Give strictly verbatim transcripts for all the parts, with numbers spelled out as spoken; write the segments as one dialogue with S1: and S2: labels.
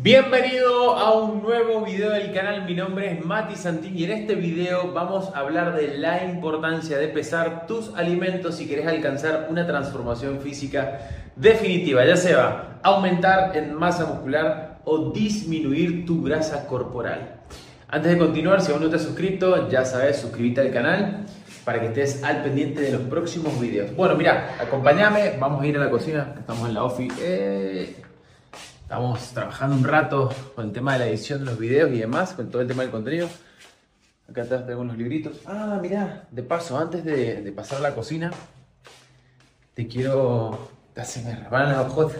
S1: Bienvenido a un nuevo video del canal. Mi nombre es Mati Santín y en este video vamos a hablar de la importancia de pesar tus alimentos si querés alcanzar una transformación física definitiva, ya sea aumentar en masa muscular o disminuir tu grasa corporal. Antes de continuar, si aún no te has suscrito, ya sabes, suscríbete al canal para que estés al pendiente de los próximos videos. Bueno, mira, acompáñame, vamos a ir a la cocina, estamos en la ofi. Eh... Estamos trabajando un rato con el tema de la edición de los videos y demás, con todo el tema del contenido. Acá atrás tengo unos libritos. Ah, mirá, de paso, antes de, de pasar a la cocina, te quiero... Casi me resbalan las hojotas.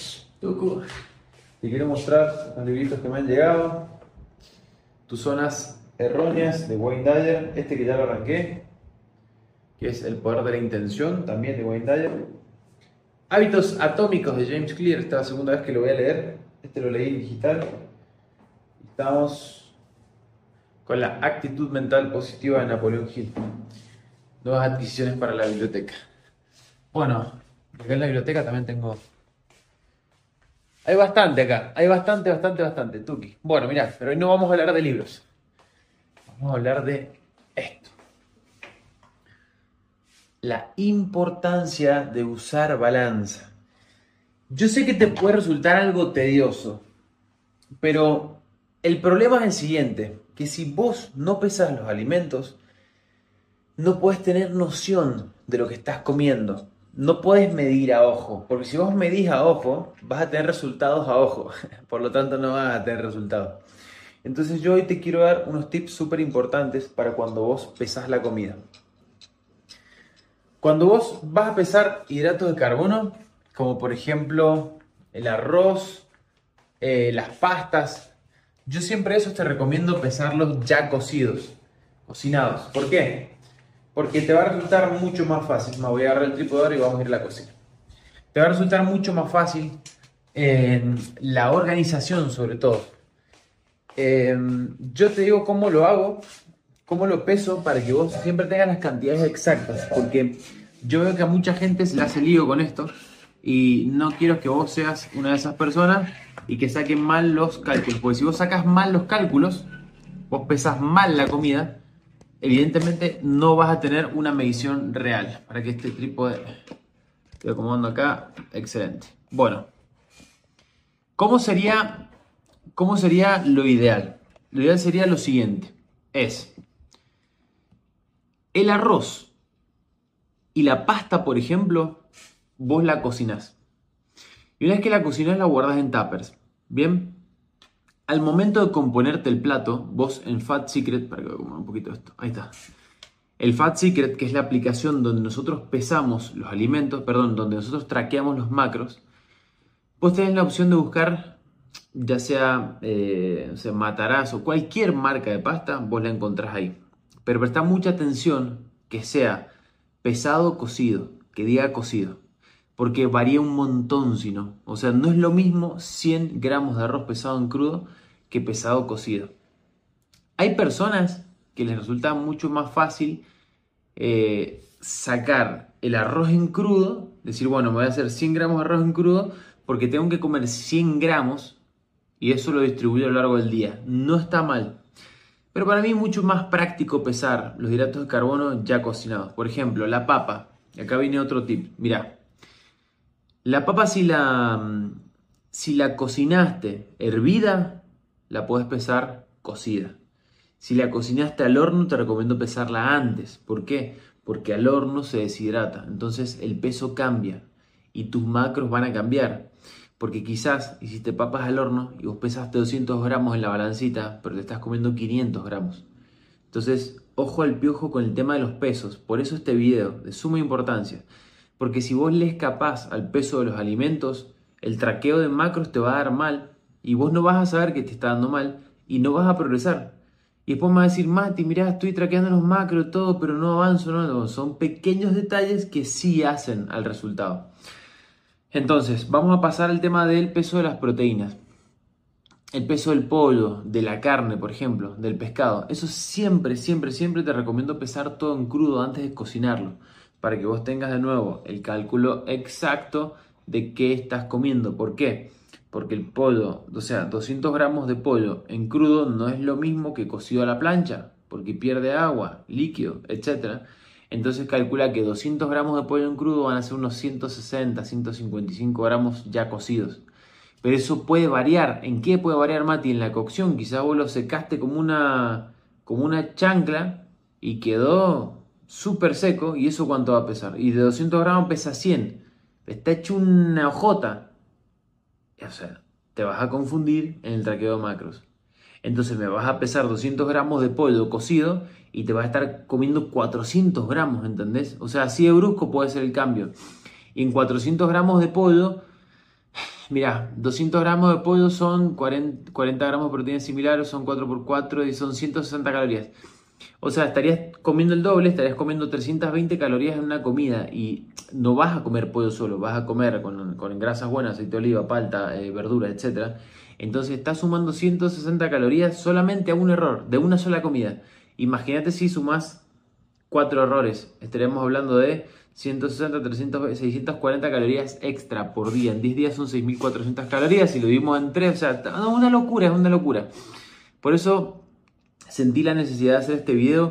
S1: Te quiero mostrar los libritos que me han llegado. Tus zonas erróneas de Wayne Dyer. Este que ya lo arranqué, que es El poder de la intención, también de Wayne Dyer. Hábitos atómicos de James Clear, esta es la segunda vez que lo voy a leer. Este lo leí en digital. Estamos con la actitud mental positiva de Napoleón Hill. Nuevas adquisiciones para la biblioteca. Bueno, acá en la biblioteca también tengo... Hay bastante acá, hay bastante, bastante, bastante, Tuki. Bueno, mirá, pero hoy no vamos a hablar de libros. Vamos a hablar de esto. La importancia de usar balanza. Yo sé que te puede resultar algo tedioso, pero el problema es el siguiente, que si vos no pesas los alimentos, no puedes tener noción de lo que estás comiendo. No puedes medir a ojo, porque si vos medís a ojo, vas a tener resultados a ojo. Por lo tanto, no vas a tener resultados. Entonces yo hoy te quiero dar unos tips súper importantes para cuando vos pesás la comida. Cuando vos vas a pesar hidratos de carbono, como por ejemplo el arroz, eh, las pastas, yo siempre esos te recomiendo pesarlos ya cocidos, cocinados. ¿Por qué? Porque te va a resultar mucho más fácil. Me voy a agarrar el trípode ahora y vamos a ir a la cocina. Te va a resultar mucho más fácil en la organización, sobre todo. Eh, yo te digo cómo lo hago. ¿Cómo lo peso? Para que vos siempre tengas las cantidades exactas, porque yo veo que a mucha gente se le hace lío con esto y no quiero que vos seas una de esas personas y que saquen mal los cálculos, porque si vos sacas mal los cálculos, vos pesas mal la comida, evidentemente no vas a tener una medición real. Para que este trípode estoy acomodando acá, excelente. Bueno, ¿cómo sería, cómo sería lo ideal? Lo ideal sería lo siguiente, es... El arroz y la pasta, por ejemplo, vos la cocinás. Y una vez que la cocinás, la guardás en tuppers. Bien, al momento de componerte el plato, vos en Fat Secret, para que voy a comer un poquito esto, ahí está. El Fat Secret, que es la aplicación donde nosotros pesamos los alimentos, perdón, donde nosotros traqueamos los macros, vos tenés la opción de buscar, ya sea, eh, o sea Matarazzo o cualquier marca de pasta, vos la encontrás ahí. Pero presta mucha atención que sea pesado o cocido, que diga cocido, porque varía un montón si no. O sea, no es lo mismo cien gramos de arroz pesado en crudo que pesado cocido. Hay personas que les resulta mucho más fácil eh, sacar el arroz en crudo, decir, bueno, me voy a hacer cien gramos de arroz en crudo porque tengo que comer cien gramos y eso lo distribuyo a lo largo del día. No está mal. Pero para mí es mucho más práctico pesar los hidratos de carbono ya cocinados. Por ejemplo, la papa. Acá viene otro tip. Mirá. La papa si la, si la cocinaste hervida, la podés pesar cocida. Si la cocinaste al horno, te recomiendo pesarla antes. ¿Por qué? Porque al horno se deshidrata. Entonces el peso cambia y tus macros van a cambiar. Porque quizás hiciste papas al horno y vos pesaste doscientos gramos en la balancita, pero te estás comiendo quinientos gramos. Entonces, ojo al piojo con el tema de los pesos. Por eso este video, de suma importancia. Porque si vos le escapás al peso de los alimentos, el traqueo de macros te va a dar mal y vos no vas a saber que te está dando mal y no vas a progresar. Y después me vas a decir, Mati, mirá, estoy traqueando los macros y todo, pero no avanzo. No, no, son pequeños detalles que sí hacen al resultado. Entonces, vamos a pasar al tema del peso de las proteínas. El peso del pollo, de la carne, por ejemplo, del pescado. Eso siempre, siempre, siempre te recomiendo pesar todo en crudo antes de cocinarlo. Para que vos tengas de nuevo el cálculo exacto de qué estás comiendo. ¿Por qué? porque el pollo, o sea, doscientos gramos de pollo en crudo no es lo mismo que cocido a la plancha, porque pierde agua, líquido, etcétera. Entonces calcula que doscientos gramos de pollo en crudo van a ser unos ciento sesenta, ciento cincuenta y cinco gramos ya cocidos. Pero eso puede variar. ¿En qué puede variar, Mati? En la cocción. Quizás vos lo secaste como una, como una chancla y quedó súper seco. ¿Y eso cuánto va a pesar? Y de doscientos gramos pesa cien. Está hecho una hojota. O sea, te vas a confundir en el traqueo de macros. Entonces me vas a pesar doscientos gramos de pollo cocido y te vas a estar comiendo cuatrocientos gramos, ¿entendés? O sea, así de brusco puede ser el cambio. Y en cuatrocientos gramos de pollo, mira, doscientos gramos de pollo son cuarenta, cuarenta gramos de proteína similar, son cuatro por cuatro y son ciento sesenta calorías. O sea, estarías comiendo el doble, estarías comiendo trescientas veinte calorías en una comida y no vas a comer pollo solo, vas a comer con, con grasas buenas, aceite de oliva, palta, eh, verdura, etcétera. Entonces estás sumando ciento sesenta calorías solamente a un error, de una sola comida. Imagínate si sumas cuatro errores, estaríamos hablando de ciento sesenta, trescientos, seiscientas cuarenta calorías extra por día. En diez días son seis mil cuatrocientas calorías y lo dividimos en tres, o sea, es una locura, es una locura. Por eso sentí la necesidad de hacer este video.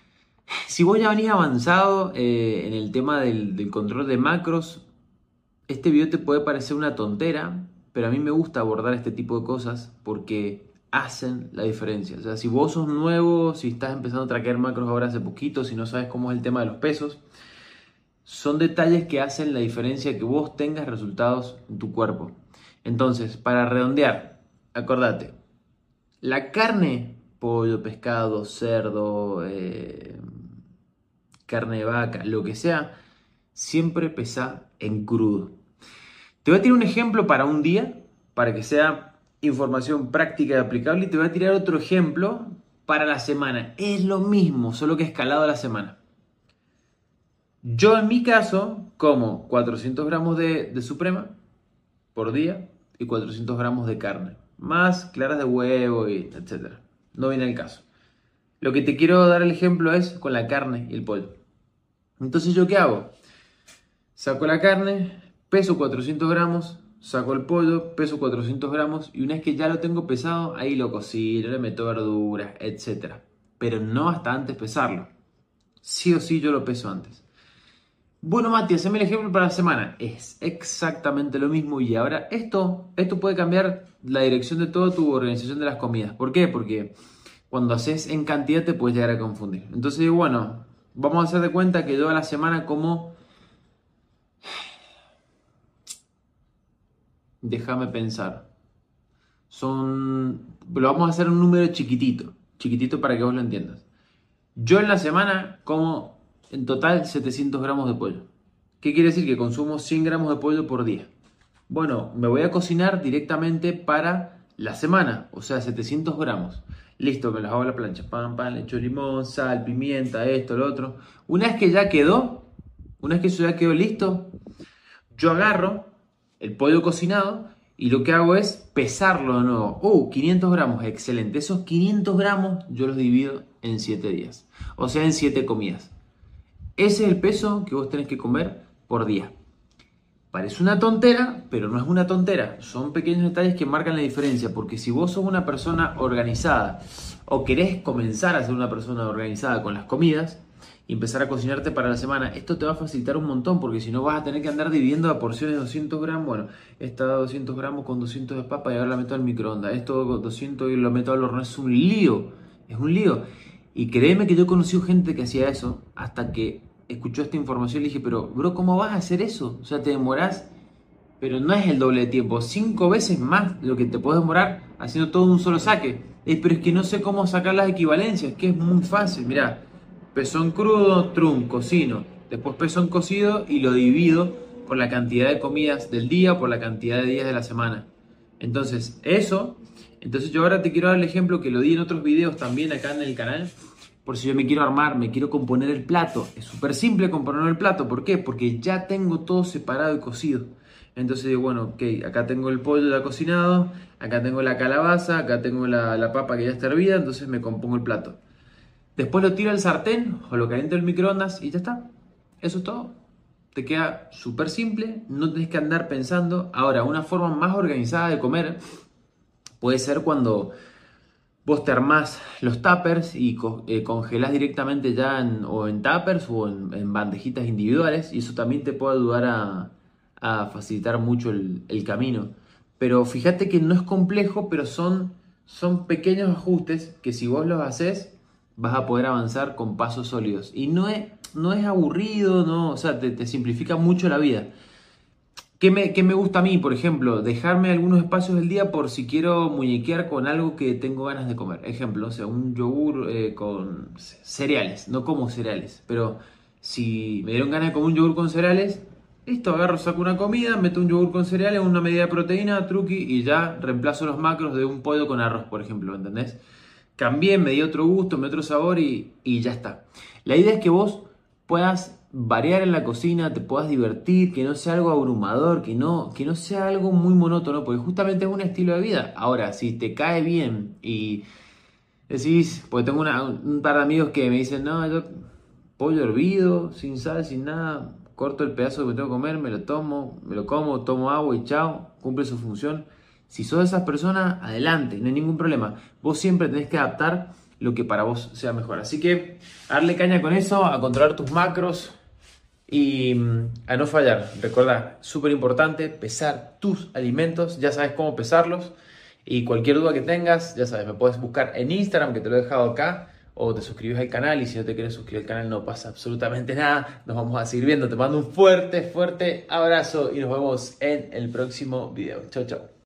S1: Si vos ya venís avanzado eh, en el tema del, del control de macros, este video te puede parecer una tontera, pero a mí me gusta abordar este tipo de cosas porque hacen la diferencia. O sea, si vos sos nuevo, si estás empezando a traquear macros ahora hace poquito, si no sabes cómo es el tema de los pesos, son detalles que hacen la diferencia que vos tengas resultados en tu cuerpo. Entonces, para redondear, acordate, la carne, pollo, pescado, cerdo, eh, carne de vaca, lo que sea, siempre pesa en crudo. Te voy a tirar un ejemplo para un día, para que sea información práctica y aplicable, y te voy a tirar otro ejemplo para la semana. Es lo mismo, solo que escalado a la semana. Yo en mi caso como cuatrocientos gramos de, de suprema por día y cuatrocientos gramos de carne, más claras de huevo y etcétera. No viene el caso. Lo que te quiero dar el ejemplo es con la carne y el pollo. Entonces, ¿yo qué hago? Saco la carne, peso cuatrocientos gramos, saco el pollo, peso cuatrocientos gramos y una vez que ya lo tengo pesado, ahí lo cocino, le meto verduras, etcétera. Pero no hasta antes pesarlo. Sí o sí yo lo peso antes. Bueno, Mati, haceme el ejemplo para la semana. Es exactamente lo mismo y ahora esto, esto puede cambiar la dirección de toda tu organización de las comidas. ¿Por qué? Porque cuando haces en cantidad te puedes llegar a confundir. Entonces, bueno, vamos a hacer de cuenta que yo a la semana como... Déjame pensar. Son... Lo vamos a hacer un número chiquitito. Chiquitito para que vos lo entiendas. Yo en la semana como en total setecientos gramos de pollo. ¿Qué quiere decir? Que consumo cien gramos de pollo por día. Bueno, me voy a cocinar directamente para la semana. O sea, setecientos gramos. Listo, me los hago a la plancha. Pam, pam, le echo limón, sal, pimienta, esto, lo otro. Una vez que ya quedó, una vez que eso ya quedó listo, yo agarro el pollo cocinado y lo que hago es pesarlo de nuevo. ¡Uh! quinientos gramos, excelente. Esos quinientos gramos yo los divido en siete días. O sea, en siete comidas. Ese es el peso que vos tenés que comer por día. Parece una tontera, pero no es una tontera. Son pequeños detalles que marcan la diferencia. Porque si vos sos una persona organizada o querés comenzar a ser una persona organizada con las comidas y empezar a cocinarte para la semana, esto te va a facilitar un montón. Porque si no vas a tener que andar dividiendo a porciones de doscientos gramos. Bueno, esta doscientos gramos con doscientos de papa y ahora la meto al microondas. Esto doscientos y lo meto al horno. Es un lío. Es un lío. Y créeme que yo he conocido gente que hacía eso hasta que escuchó esta información y le dije, pero bro, ¿cómo vas a hacer eso? O sea, te demorás, pero no es el doble de tiempo, cinco veces más de lo que te puedes demorar haciendo todo un solo saque. Eh, pero es que no sé cómo sacar las equivalencias, que es muy fácil. Mirá, peso en crudo, trum, cocino, después peso en cocido y lo divido por la cantidad de comidas del día o por la cantidad de días de la semana. Entonces, eso... Entonces yo ahora te quiero dar el ejemplo que lo di en otros videos también acá en el canal. Por si yo me quiero armar, me quiero componer el plato. Es súper simple componer el plato. ¿Por qué? Porque ya tengo todo separado y cocido. Entonces digo, bueno, ok, acá tengo el pollo ya cocinado, acá tengo la calabaza, acá tengo la, la papa que ya está hervida, entonces me compongo el plato. Después lo tiro al sartén o lo caliento en el microondas y ya está. Eso es todo. te queda súper simple, no tenés que andar pensando. Ahora, una forma más organizada de comer puede ser cuando vos te armás los tuppers y co- eh, congelás directamente ya en, o en tuppers o en, en bandejitas individuales, y eso también te puede ayudar a, a facilitar mucho el, el camino. Pero fíjate que no es complejo, pero son, son pequeños ajustes que si vos los haces vas a poder avanzar con pasos sólidos. Y no es, no es aburrido, no, o sea, te, te simplifica mucho la vida. ¿Qué me, qué me gusta a mí? Por ejemplo, dejarme algunos espacios del día por si quiero muñequear con algo que tengo ganas de comer. Ejemplo, o sea, un yogur eh, con ce- cereales. No como cereales, pero si me dieron ganas de comer un yogur con cereales, listo, agarro, saco una comida, meto un yogur con cereales, una medida de proteína, truqui, y ya reemplazo los macros de un pollo con arroz, por ejemplo, ¿entendés? Cambié, me di otro gusto, me di otro sabor y, y ya está. La idea es que vos puedas variar en la cocina, te puedas divertir, que no sea algo abrumador, que no, que no sea algo muy monótono, porque justamente es un estilo de vida. Ahora, si te cae bien y decís, porque tengo una- un par de amigos que me dicen, no, yo pollo hervido, sin sal, sin nada, corto el pedazo que me tengo que comer, me lo tomo, me lo como, tomo agua y chao, cumple su función. Si sos de esas personas, adelante, no hay ningún problema. Vos siempre tenés que adaptar lo que para vos sea mejor. Así que darle caña con eso, a controlar tus macros y mm, a no fallar. Recordá, súper importante, pesar tus alimentos. Ya sabes cómo pesarlos. Y cualquier duda que tengas, ya sabes, me puedes buscar en Instagram, que te lo he dejado acá, o te suscribes al canal. Y si no te quieres suscribir al canal, no pasa absolutamente nada. Nos vamos a seguir viendo. Te mando un fuerte, fuerte abrazo y nos vemos en el próximo video. Chau, chau.